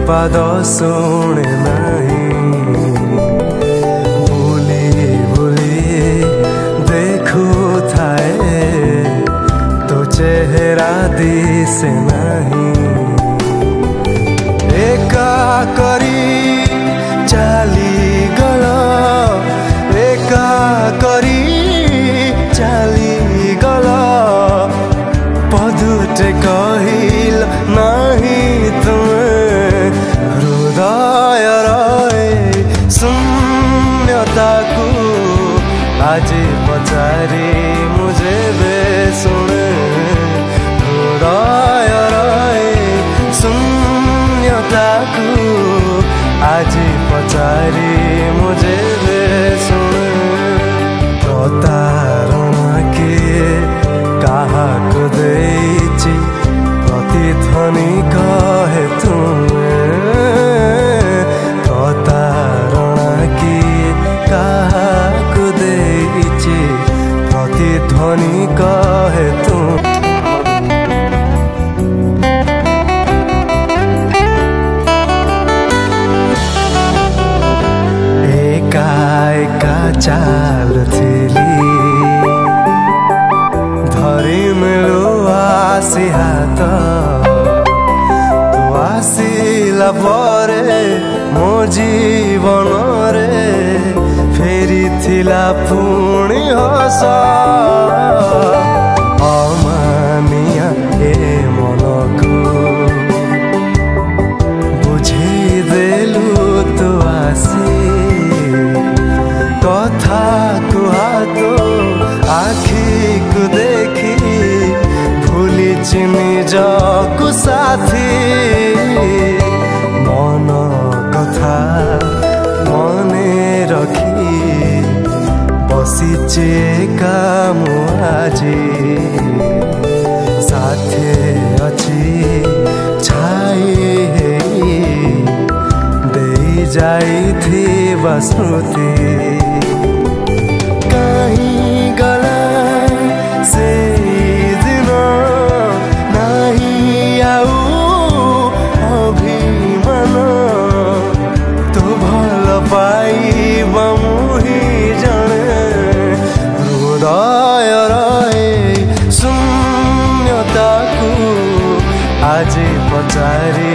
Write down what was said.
पाद शुणे नहीं बुली बुली देखु थाए तो चेहरा दिसे नहीं एका करी चाली गला एका करी चाली गला पदुटे कहिल नहीं तुम्हें हृदय शून्यता को आज पचारी मुझे बे सुने हृदय शून्यता को आज पचारी मुझे बे सुने प्रतारणा के कहा को देची प्रतिध्वनि कहे तुम्हें प्रतारणा की कहा को देची प्रतिध्वनि कहे तुम एका एका चाल थिली धरी मिलु आसी हाथ तू आसिला परे मो जीवन रे फेरी थिला पुणी हस अमानिया ए मन को बुझे देलु तू आसी कथा कुहा तो आखी को देखी भूली निजकु साथी मन कथा मने रखी बसीचे काम आजी साथे अच्छी छाई दे जाई थी स्मृति कहीं गला से दिन नहीं आऊ अभिमान तो भल पाइब मुही जने हृदय शून्यता को आज पचारी